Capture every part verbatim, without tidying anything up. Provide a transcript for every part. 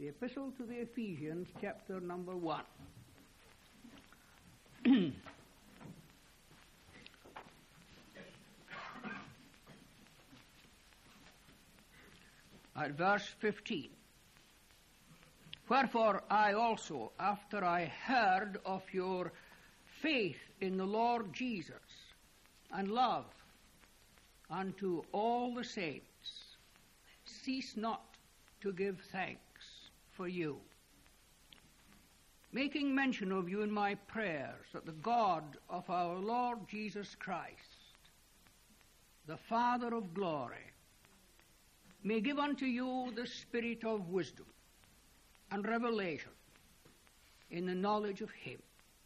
the Epistle to the Ephesians, chapter number one. At verse fifteen. Wherefore I also, after I heard of your faith in the Lord Jesus, and love unto all the saints, cease not to give thanks for you, making mention of you in my prayers, that the God of our Lord Jesus Christ, the Father of glory, may give unto you the spirit of wisdom and revelation in the knowledge of him,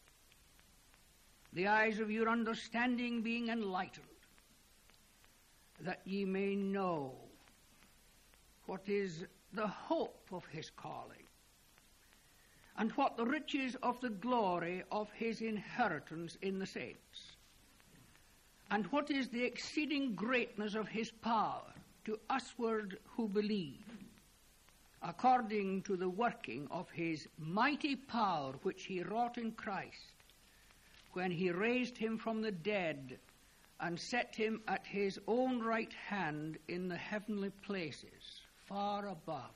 the eyes of your understanding being enlightened, that ye may know what is the hope of his calling, and what the riches of the glory of his inheritance in the saints, and what is the exceeding greatness of his power to usward who believe, according to the working of his mighty power which he wrought in Christ, when he raised him from the dead and set him at his own right hand in the heavenly places, far above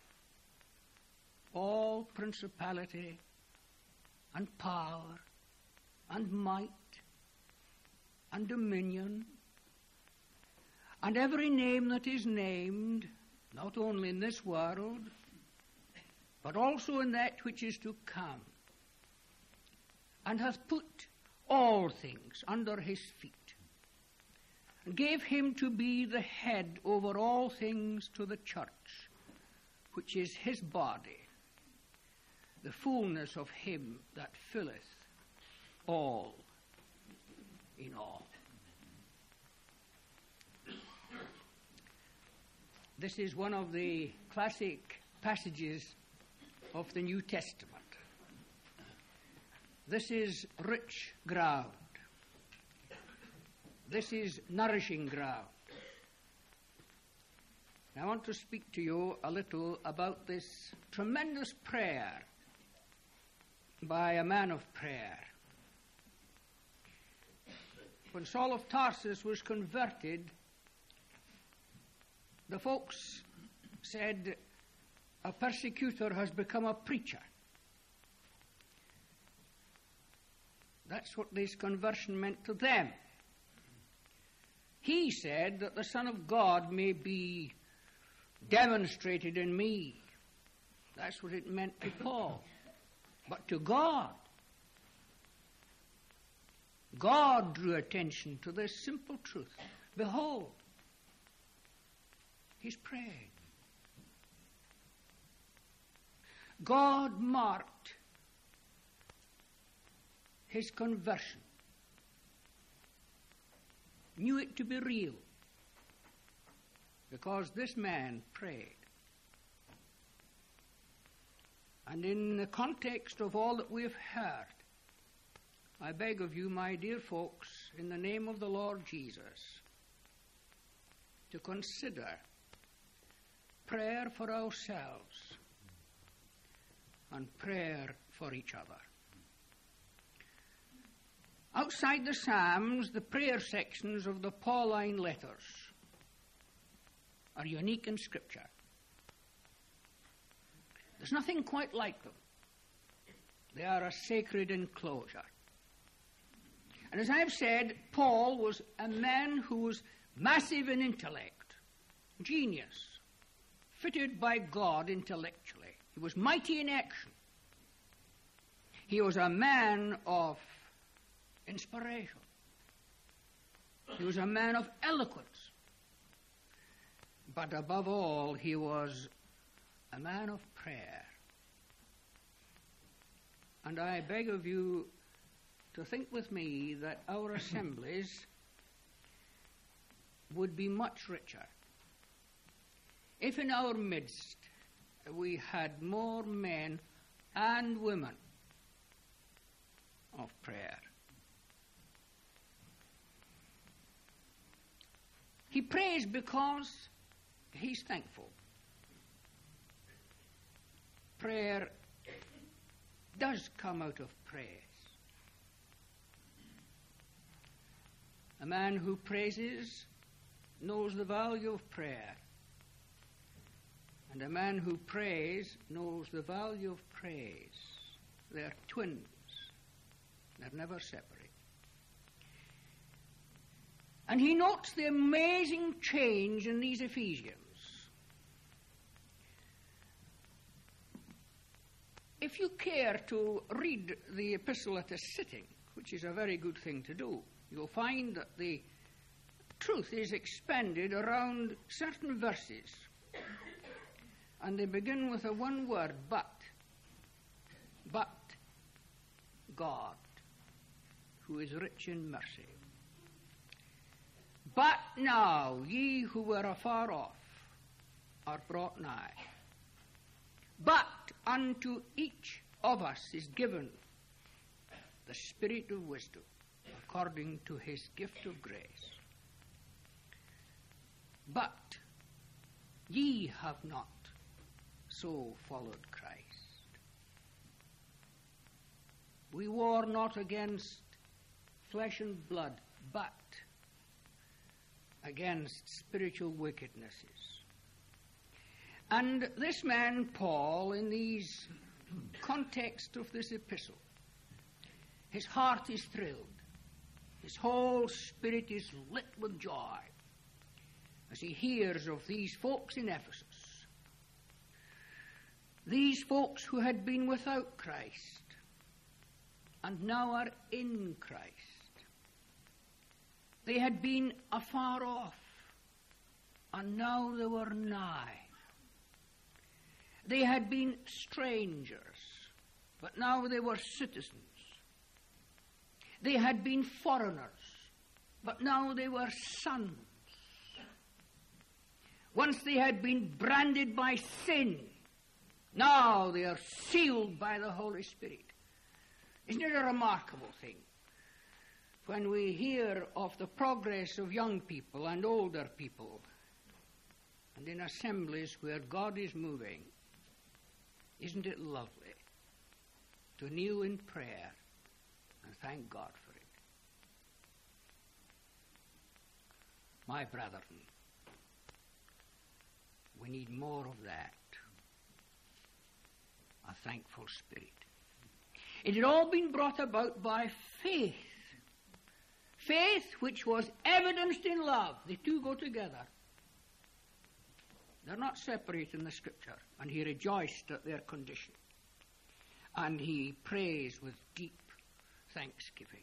all principality and power and might and dominion and every name that is named, not only in this world, but also in that which is to come, and hath put all things under his feet, and gave him to be the head over all things to the church, which is his body, the fullness of him that filleth all in all. This is one of the classic passages of the New Testament. This is rich ground. This is nourishing ground. I want to speak to you a little about this tremendous prayer by a man of prayer. When Saul of Tarsus was converted, the folks said, a persecutor has become a preacher. That's what this conversion meant to them. He said that the Son of God may be demonstrated in me. That's what it meant to Paul. But to God, God drew attention to this simple truth. Behold, he's praying. God marked his conversion, knew it to be real, because this man prayed. And in the context of all that we have heard, I beg of you, my dear folks, in the name of the Lord Jesus, to consider prayer for ourselves and prayer for each other. Outside the Psalms, the prayer sections of the Pauline letters are unique in Scripture. There's nothing quite like them. They are a sacred enclosure. And as I've said, Paul was a man who was massive in intellect, genius, fitted by God intellectually. He was mighty in action. He was a man of inspiration. He was a man of eloquence. But above all, he was a man of prayer. And I beg of you to think with me that our assemblies would be much richer if in our midst we had more men and women of prayer. He prays because he's thankful. prayer does come out of praise. A man who praises knows the value of prayer. And a man who prays knows the value of praise. They're twins. They're never separate. And he notes the amazing change in these Ephesians. If you care to read the epistle at a sitting, which is a very good thing to do, you'll find that the truth is expanded around certain verses. And they begin with a one word, but. But God, who is rich in mercy. But now ye who were afar off are brought nigh. But unto each of us is given the spirit of wisdom, according to his gift of grace. But ye have not so followed Christ. We war not against flesh and blood, but against spiritual wickednesses. And this man, Paul, in these context of this epistle, his heart is thrilled. His whole spirit is lit with joy as he hears of these folks in Ephesus. These folks who had been without Christ and now are in Christ. They had been afar off and now they were nigh. They had been strangers, but now they were citizens. They had been foreigners, but now they were sons. Once they had been branded by sin, now they are sealed by the Holy Spirit. Isn't it a remarkable thing? When we hear of the progress of young people and older people, and in assemblies where God is moving, isn't it lovely to kneel in prayer and thank God for it? My brethren, we need more of that. A thankful spirit. It had all been brought about by faith. Faith which was evidenced in love. The two go together. They're not separate in the Scripture. And he rejoiced at their condition. And he prays with deep thanksgiving.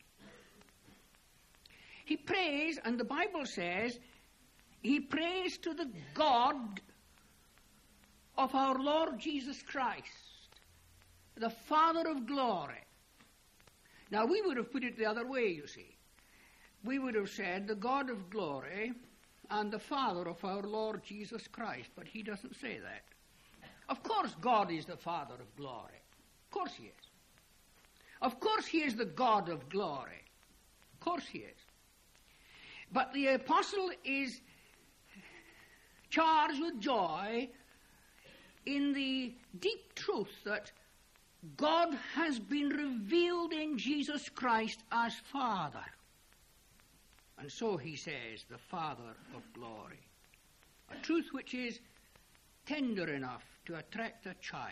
He prays, and the Bible says, he prays to the God of our Lord Jesus Christ, the Father of glory. Now, we would have put it the other way, you see. We would have said the God of glory and the Father of our Lord Jesus Christ, but he doesn't say that. Of course God is the Father of glory. Of course he is. Of course he is the God of glory. Of course he is. But the apostle is charged with joy in the deep truth that God has been revealed in Jesus Christ as Father. And so he says, the Father of glory. A truth which is tender enough to attract a child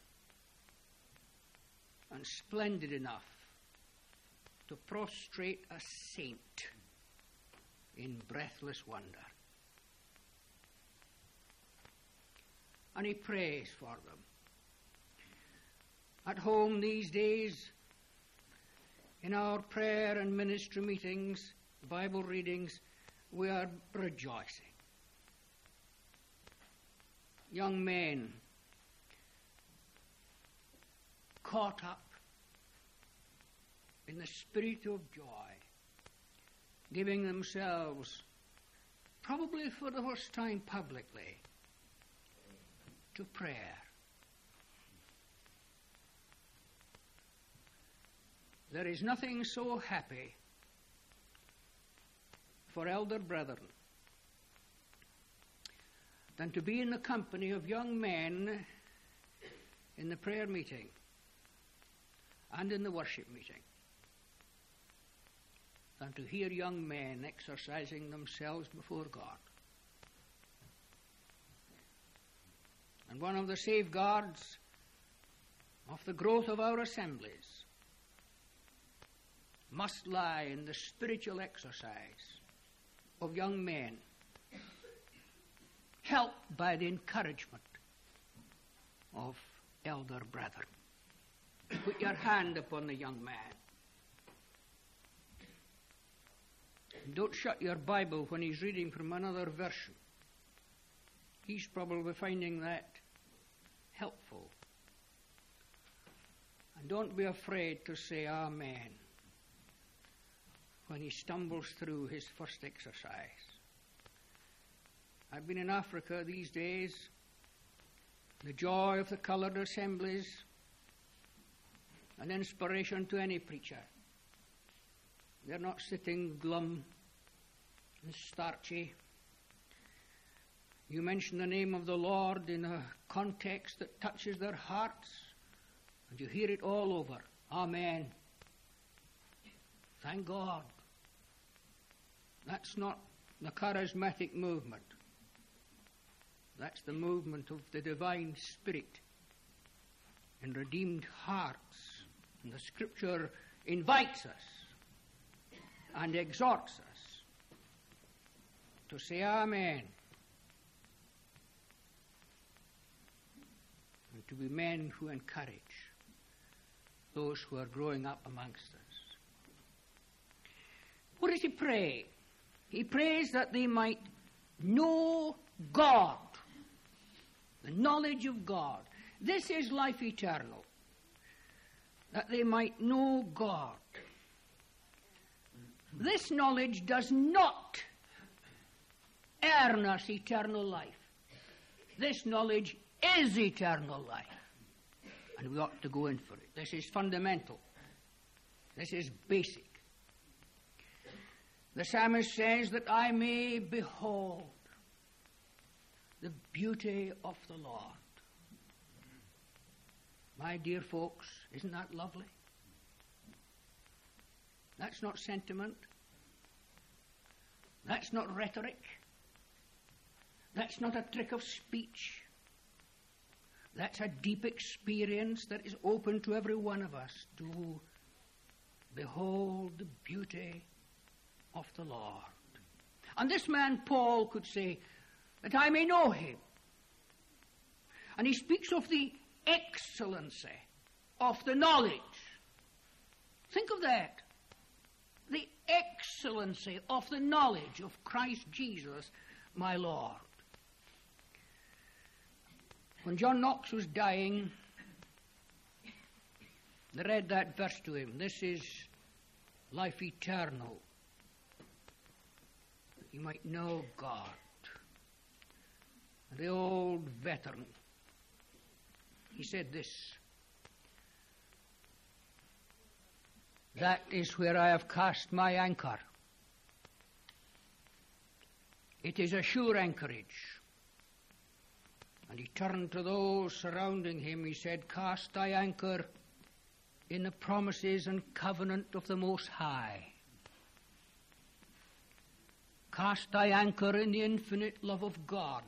and splendid enough to prostrate a saint in breathless wonder. And he prays for them. At home these days, in our prayer and ministry meetings, Bible readings, we are rejoicing. Young men caught up in the spirit of joy, giving themselves, probably for the first time publicly, to prayer. There is nothing so happy for elder brethren than to be in the company of young men in the prayer meeting and in the worship meeting than to hear young men exercising themselves before God. And one of the safeguards of the growth of our assemblies must lie in the spiritual exercise of young men, helped by the encouragement of elder brethren. Put your hand upon the young man. Don't shut your Bible when he's reading from another version. He's probably finding that helpful. And don't be afraid to say Amen when he stumbles through his first exercise. I've been in Africa these days. The joy of the coloured assemblies, an inspiration to any preacher. They're not sitting glum and starchy. You mention the name of the Lord in a context that touches their hearts, and you hear it all over. Amen. Thank God. That's not the charismatic movement. That's the movement of the divine Spirit in redeemed hearts. And the Scripture invites us and exhorts us to say Amen, and to be men who encourage those who are growing up amongst us. What does he pray? He prays that they might know God, the knowledge of God. This is life eternal, that they might know God. This knowledge does not earn us eternal life. This knowledge is eternal life, and we ought to go in for it. This is fundamental. This is basic. The psalmist says that I may behold the beauty of the Lord. My dear folks, isn't that lovely? That's not sentiment. That's not rhetoric. That's not a trick of speech. That's a deep experience that is open to every one of us to behold the beauty of the Lord. And this man Paul could say, that I may know him. And he speaks of the excellency of the knowledge. Think of that. The excellency of the knowledge of Christ Jesus, my Lord. When John Knox was dying, they read that verse to him. This is life eternal, that you might know God. The old veteran, he said this, that is where I have cast my anchor. It is a sure anchorage. And he turned to those surrounding him, he said, cast thy anchor in the promises and covenant of the Most High. Cast thy anchor in the infinite love of God.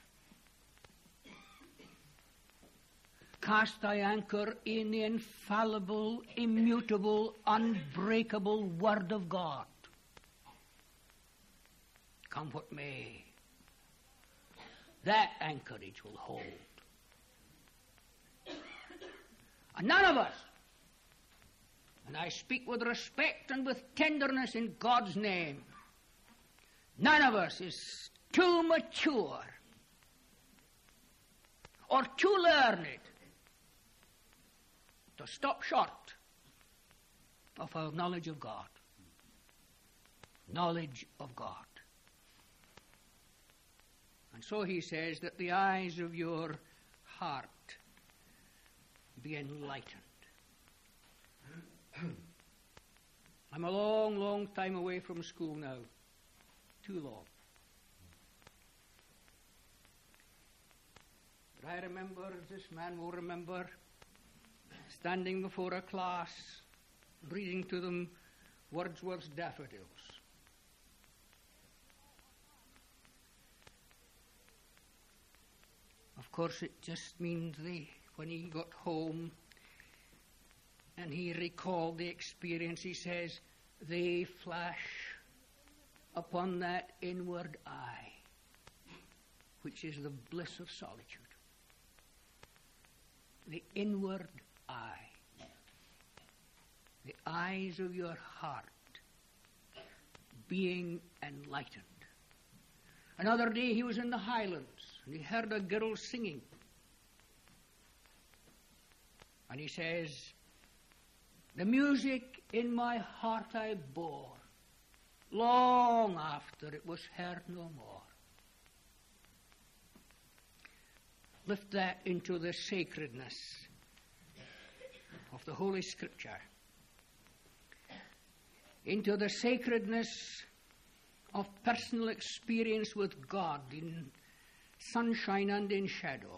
Cast thy anchor in the infallible, immutable, unbreakable Word of God. Come what may, that anchorage will hold. And none of us, and I speak with respect and with tenderness in God's name, none of us is too mature or too learned to stop short of our knowledge of God. Knowledge of God. And so he says that the eyes of your heart be enlightened. I'm a long, long time away from school now. Too long. But I remember, this man will remember, standing before a class, reading to them Wordsworth's Daffodils. Of course, it just means they, when he got home and he recalled the experience, he says, they flash upon that inward eye, which is the bliss of solitude. The inward eye. The eyes of your heart being enlightened. Another day he was in the Highlands and he heard a girl singing. And he says, the music in my heart I bore, long after it was heard no more. Lift that into the sacredness of the Holy Scripture, into the sacredness of personal experience with God in sunshine and in shadow,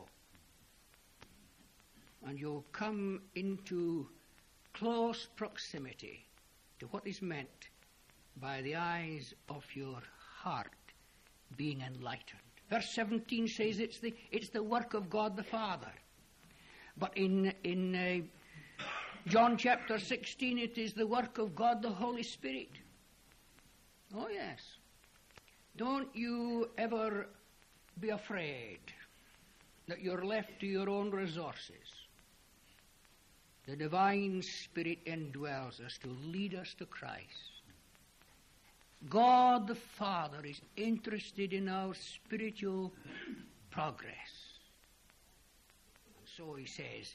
and you'll come into close proximity to what is meant by the eyes of your heart being enlightened. Verse seventeen says it's the it's the work of God the Father. But in in uh, John chapter sixteen, it is the work of God the Holy Spirit. Oh yes. Don't you ever be afraid that you're left to your own resources. The divine Spirit indwells us to lead us to Christ. God the Father is interested in our spiritual progress. And so he says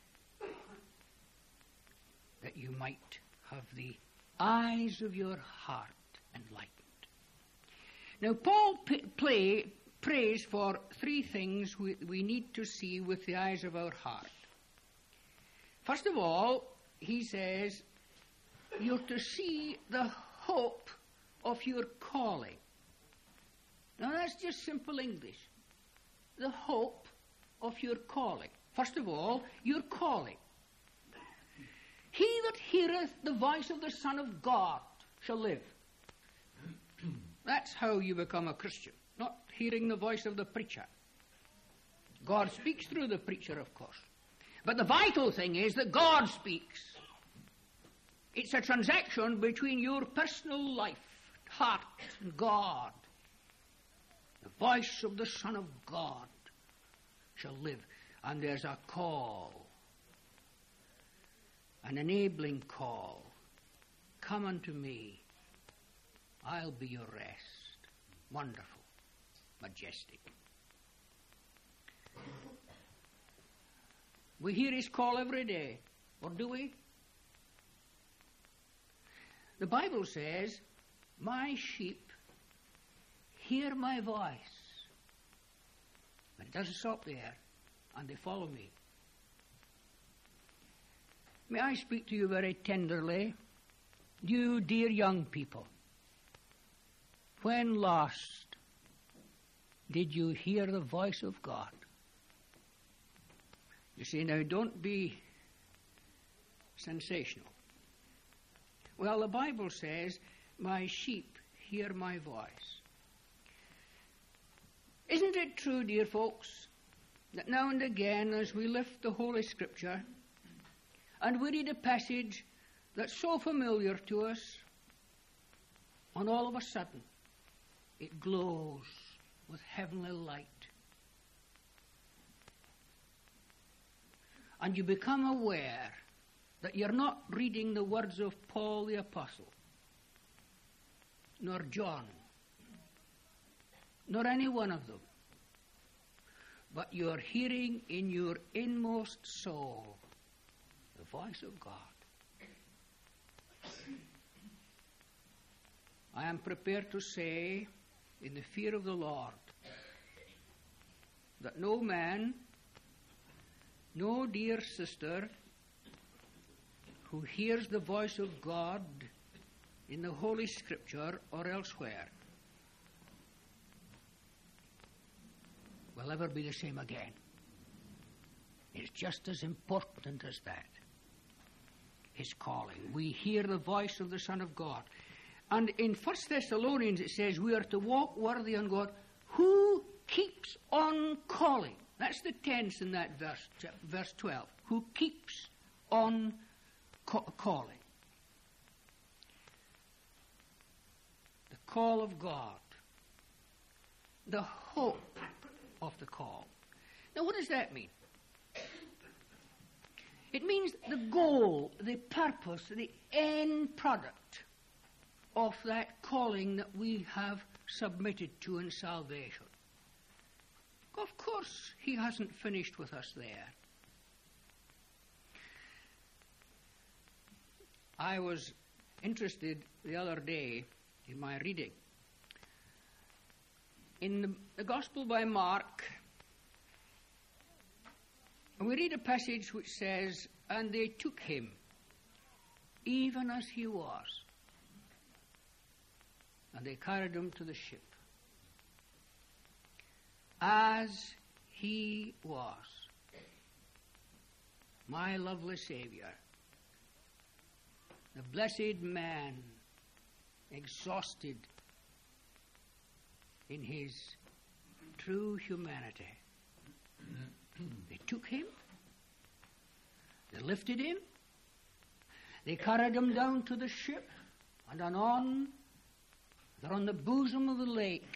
that you might have the eyes of your heart enlightened. Now Paul p- play, prays for three things we, we need to see with the eyes of our heart. First of all, he says, you're to see the hope of your calling. Now that's just simple English. The hope of your calling. First of all, your calling. He that heareth the voice of the Son of God shall live. That's how you become a Christian, not hearing the voice of the preacher. God speaks through the preacher, of course. But the vital thing is that God speaks. It's a transaction between your personal life, heart, and God. The voice of the Son of God shall live. And there's a call, an enabling call. Come unto me. I'll be your rest. Wonderful, majestic. We hear his call every day, or do we? The Bible says, my sheep hear my voice. But it doesn't stop there, and they follow me. May I speak to you very tenderly, you dear young people? When last did you hear the voice of God? You see, now don't be sensational. Well, the Bible says, my sheep hear my voice. Isn't it true, dear folks, that now and again as we lift the Holy Scripture and we read a passage that's so familiar to us, and all of a sudden it glows with heavenly light. And you become aware that you're not reading the words of Paul the Apostle, nor John, nor any one of them, but you're hearing in your inmost soul the voice of God. I am prepared to say, in the fear of the Lord, that no man, no dear sister, who hears the voice of God in the Holy Scripture or elsewhere will ever be the same again. It's just as important as that. His calling. We hear the voice of the Son of God. And in First Thessalonians it says we are to walk worthy on God who keeps on calling. That's the tense in that verse, verse twelve. Who keeps on ca- calling. The call of God. The hope of the call. Now what does that mean? It means the goal, the purpose, the end product of that calling that we have submitted to in salvation. Of course, he hasn't finished with us there. I was interested the other day in my reading. In the, the Gospel by Mark, we read a passage which says, and they took him, even as he was, and they carried him to the ship, as he was. My lovely Saviour, the blessed man, exhausted in his true humanity. They took him, they lifted him, they carried him down to the ship, and anon, they're on the bosom of the lake.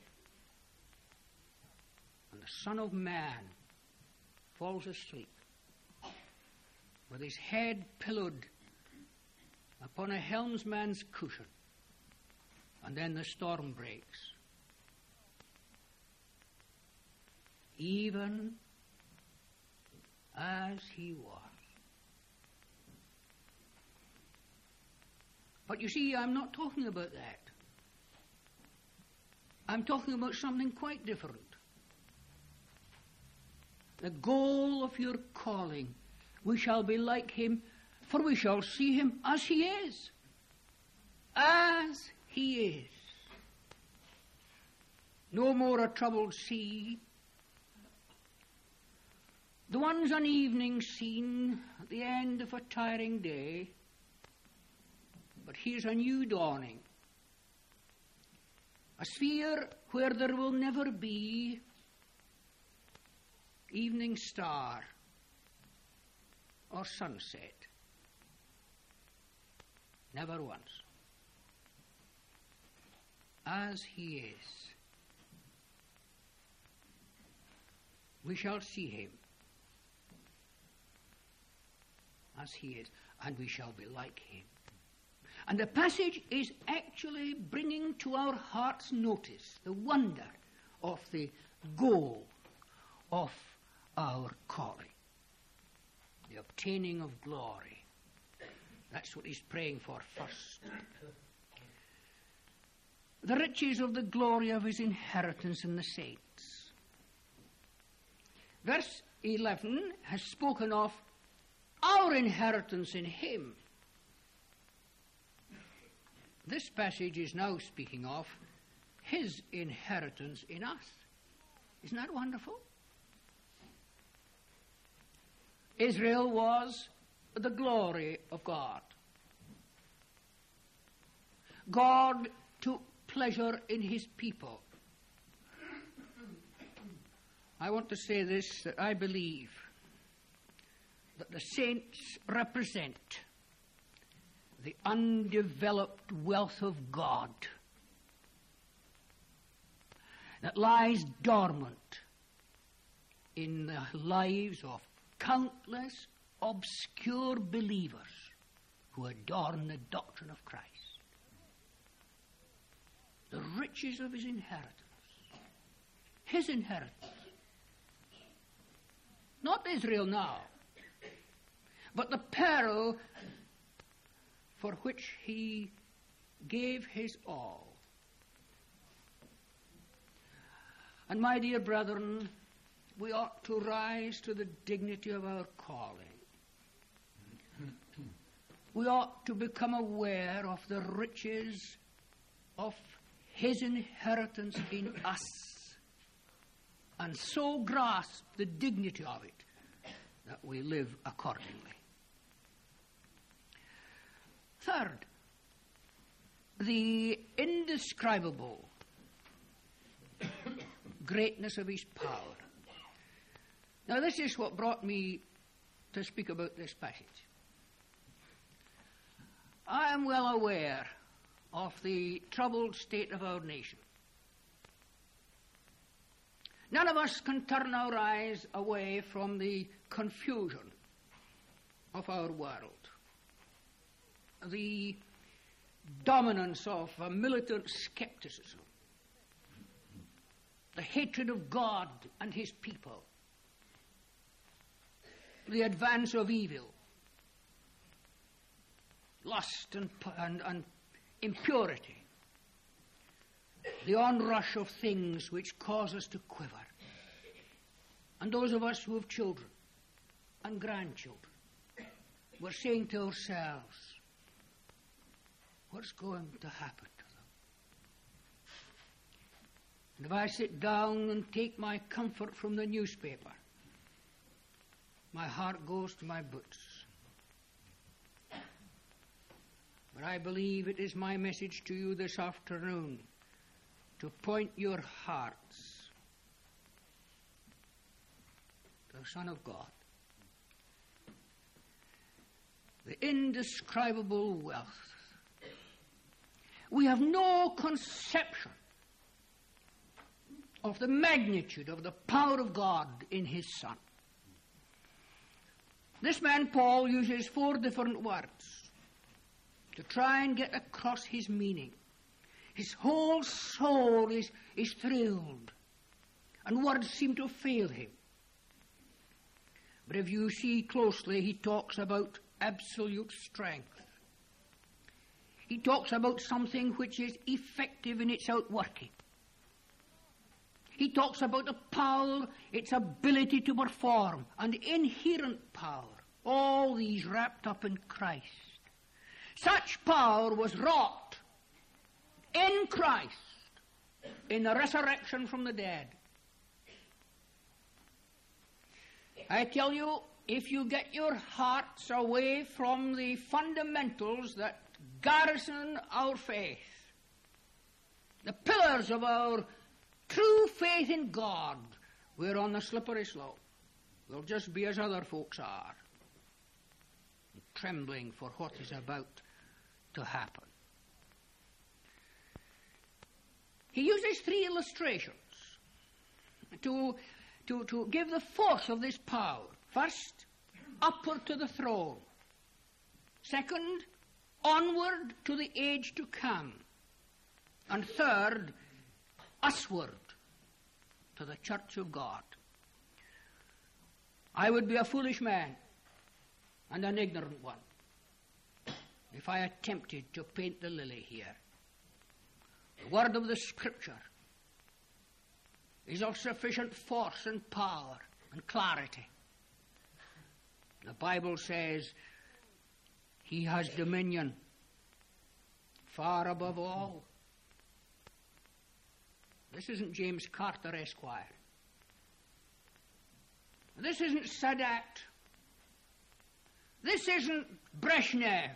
And the Son of Man falls asleep, with his head pillowed upon a helmsman's cushion, and then the storm breaks. Even as he was. But you see, I'm not talking about that. I'm talking about something quite different. The goal of your calling, we shall be like him, for we shall see him as he is. As he is. No more a troubled sea. The one's an evening scene at the end of a tiring day, but here's a new dawning. A sphere where there will never be evening star or sunset. Never once. As he is. We shall see him as he is, and we shall be like him. And the passage is actually bringing to our hearts notice the wonder of the goal of our calling, the obtaining of glory. That's what he's praying for first. The riches of the glory of his inheritance in the saints. Verse eleven has spoken of our inheritance in him. This passage is now speaking of his inheritance in us. Isn't that wonderful? Israel was the glory of God. God took pleasure in his people. I want to say this, that I believe that the saints represent the undeveloped wealth of God that lies dormant in the lives of countless obscure believers who adorn the doctrine of Christ. The riches of his inheritance. His inheritance. Not Israel now, but the peril for which he gave his all. And my dear brethren, we ought to rise to the dignity of our calling. We ought to become aware of the riches of his inheritance in us, and so grasp the dignity of it that we live accordingly. Third, the indescribable greatness of his power. Now, this is what brought me to speak about this passage. I am well aware of the troubled state of our nation. None of us can turn our eyes away from the confusion of our world, the dominance of a militant skepticism, the hatred of God and his people, the advance of evil, lust and, and, and impurity, the onrush of things which cause us to quiver. And those of us who have children and grandchildren, we're saying to ourselves, what's going to happen to them? And if I sit down and take my comfort from the newspaper, my heart goes to my boots. But I believe it is my message to you this afternoon to point your hearts to the Son of God. The indescribable wealth. We have no conception of the magnitude of the power of God in his Son. This man, Paul, uses four different words to try and get across his meaning. His whole soul is, is thrilled, and words seem to fail him. But if you see closely, he talks about absolute strength. He talks about something which is effective in its outworking. He talks about the power, its ability to perform, and inherent power, all these wrapped up in Christ. Such power was wrought in Christ in the resurrection from the dead. I tell you, if you get your hearts away from the fundamentals that garrison our faith, the pillars of our true faith in God, we're on the slippery slope. We'll just be as other folks are, trembling for what is about to happen. He uses three illustrations to, to, to give the force of this power. First, upward to the throne. Second, onward to the age to come. And third, usward to the church of God. I would be a foolish man and an ignorant one if I attempted to paint the lily here. The word of the Scripture is of sufficient force and power and clarity. The Bible says he has dominion far above all. This isn't James Carter, Esquire. This isn't Sadat. This isn't Brezhnev.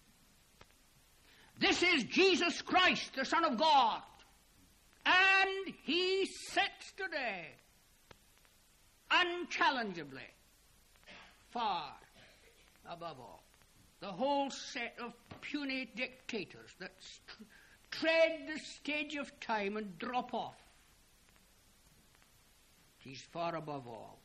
This is Jesus Christ, the Son of God. And he sits today, unchallengeably, far above all. The whole set of puny dictators that st- tread the stage of time and drop off. He's far above all.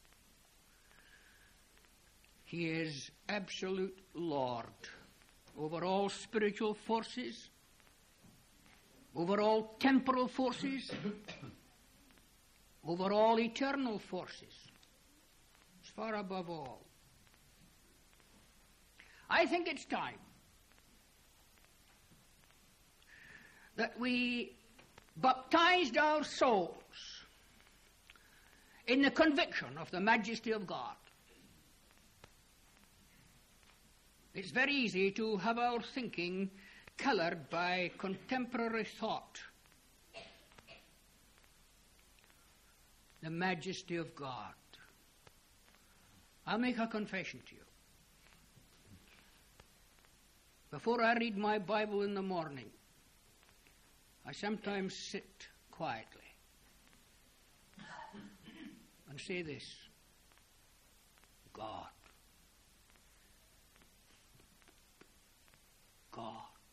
He is absolute Lord over all spiritual forces, over all temporal forces, over all eternal forces. He's far above all. I think it's time that we baptized our souls in the conviction of the majesty of God. It's very easy to have our thinking colored by contemporary thought. The majesty of God. I'll make a confession to you. Before I read my Bible in the morning, I sometimes sit quietly and say this: God, God,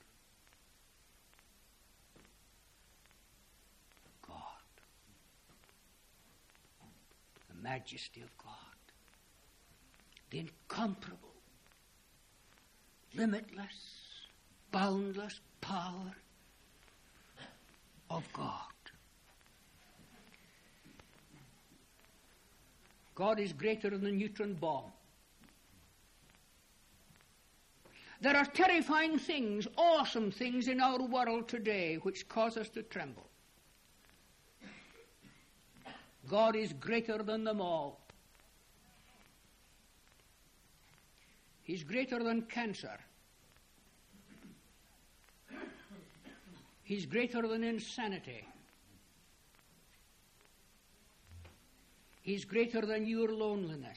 God, the majesty of God, the incomparable, limitless, boundless power of God. God is greater than the neutron bomb. There are terrifying things, awesome things in our world today which cause us to tremble. God is greater than them all. He's greater than cancer. He's greater than insanity. He's greater than your loneliness.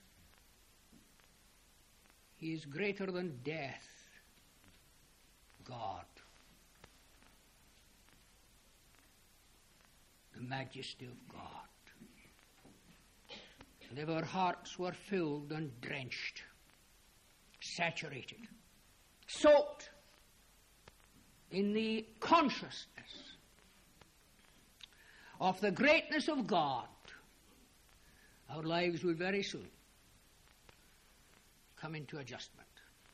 He is greater than death. God. The majesty of God. And if our hearts were filled and drenched, saturated, soaked in the consciousness of the greatness of God, our lives will very soon come into adjustment.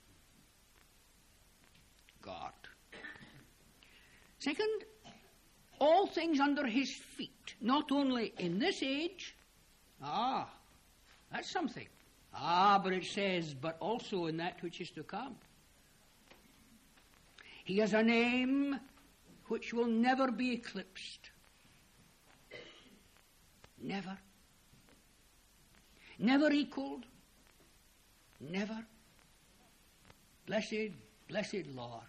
God. Second, all things under his feet, not only in this age. Ah, that's something. Ah, but it says, but also in that which is to come. He has a name which will never be eclipsed. Never. Never equaled. Never. Blessed, blessed Lord.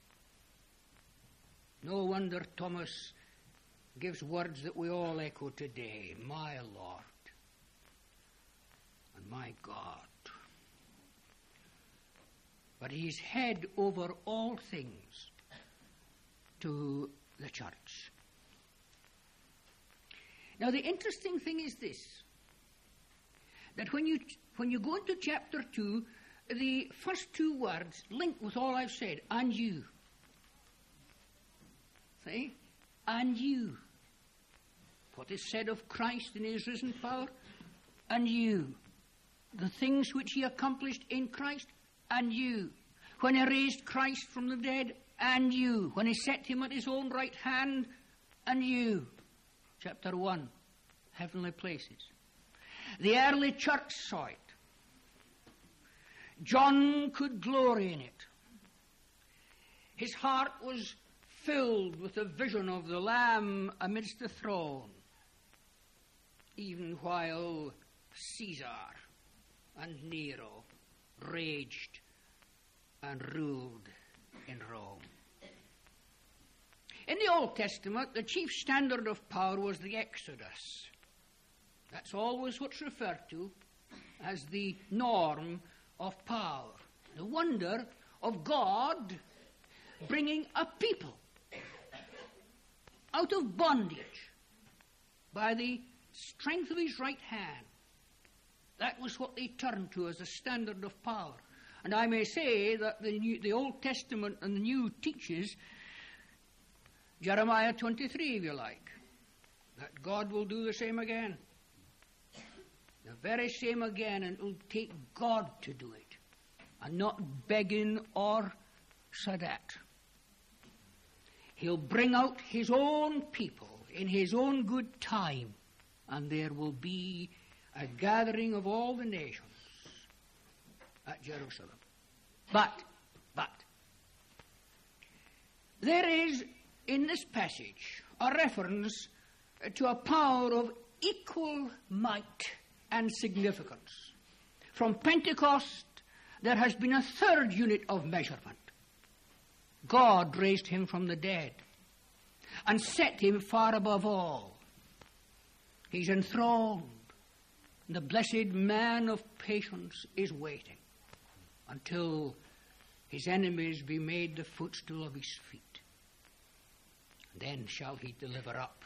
No wonder Thomas gives words that we all echo today. My Lord and my God. But he's head over all things to the church. Now the interesting thing is this, that when you when you go into chapter two, the first two words link with all I've said, and you. See? And you. What is said of Christ in his risen power, and you. The things which he accomplished in Christ, and you. When he raised Christ from the dead, and you. When he set him at his own right hand, and you. Chapter one, heavenly places. The early church saw it. John could glory in it. His heart was filled with the vision of the Lamb amidst the throne, even while Caesar and Nero raged and ruled in Rome. In the Old Testament, the chief standard of power was the Exodus. That's always what's referred to as the norm of power. The wonder of God bringing a people out of bondage by the strength of his right hand. That was what they turned to as a standard of power. And I may say that the, New, the Old Testament and the New teaches Jeremiah twenty-three, if you like, that God will do the same again. The very same again, and it will take God to do it, and not Begin or Sadat. He'll bring out his own people in his own good time, and there will be a gathering of all the nations at Jerusalem. But, but, there is in this passage a reference to a power of equal might and significance. From Pentecost, there has been a third unit of measurement. God raised him from the dead and set him far above all. He's enthroned The blessed man of patience is waiting until his enemies be made the footstool of his feet. Then shall he deliver up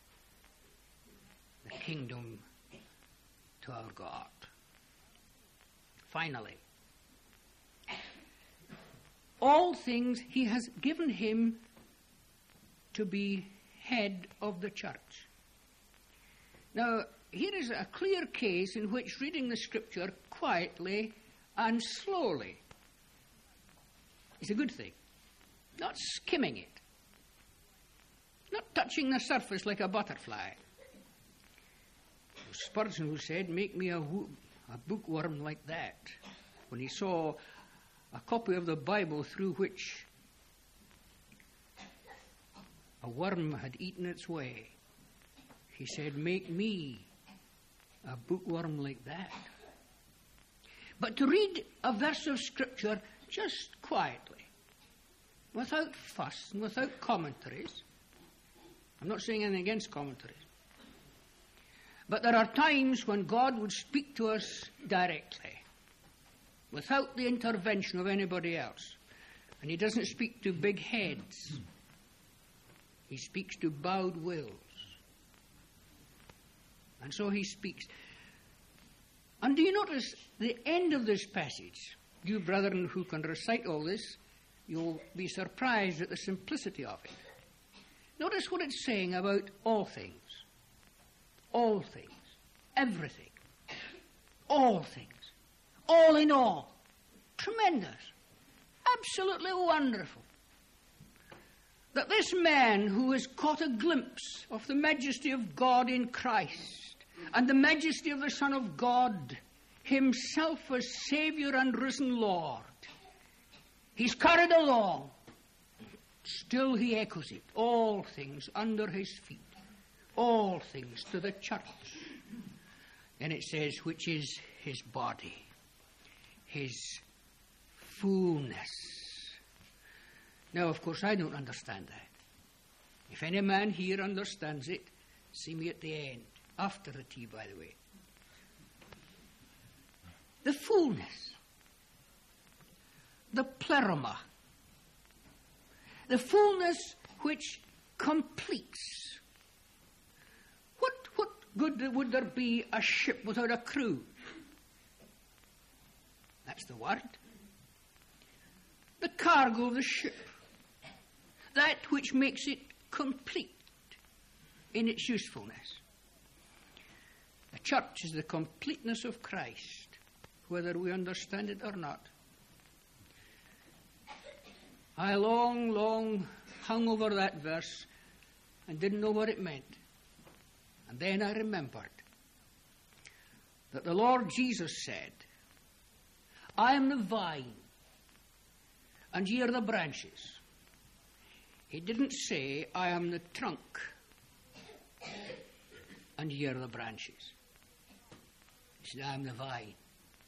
the kingdom to our God. Finally, all things he has given him to be head of the church. Now, here is a clear case in which reading the scripture quietly and slowly is a good thing. Not skimming it. Not touching the surface like a butterfly. Spurgeon, who said, make me a, wo- a bookworm like that, when he saw a copy of the Bible through which a worm had eaten its way, he said, make me a bookworm like that. But to read a verse of Scripture just quietly, without fuss and without commentaries. I'm not saying anything against commentaries. But there are times when God would speak to us directly, without the intervention of anybody else. And he doesn't speak to big heads. He speaks to bowed wills. And so he speaks. And do you notice the end of this passage? You brethren who can recite all this, you'll be surprised at the simplicity of it. Notice what it's saying about all things. All things. Everything. All things. All in all. Tremendous. Absolutely wonderful. That this man who has caught a glimpse of the majesty of God in Christ and the majesty of the Son of God, himself as Saviour and risen Lord, he's carried along. Still he echoes it. All things under his feet. All things to the church. And it says, which is his body. His fullness. Now, of course, I don't understand that. If any man here understands it, see me at the end. After the tea, by the way. The fullness. The pleroma. The fullness which completes. What, what good would there be a ship without a crew? That's the word. The cargo of the ship. That which makes it complete in its usefulness. The church is the completeness of Christ, whether we understand it or not. I long, long hung over that verse and didn't know what it meant. And then I remembered that the Lord Jesus said, I am the vine, and ye are the branches. He didn't say, I am the trunk, and ye are the branches. He said, I am the vine,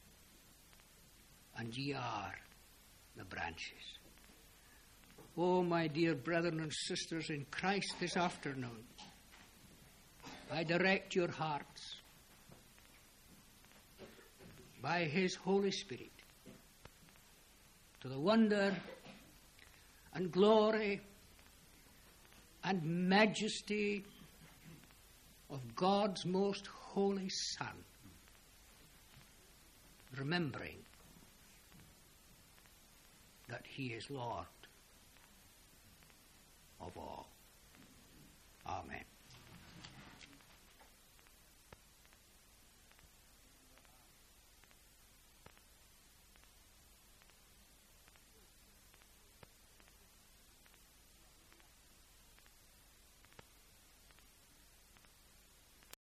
and ye are the branches. Oh, my dear brethren and sisters in Christ, this afternoon, I direct your hearts by his Holy Spirit to the wonder and glory and majesty of God's most holy Son, remembering that he is Lord of all.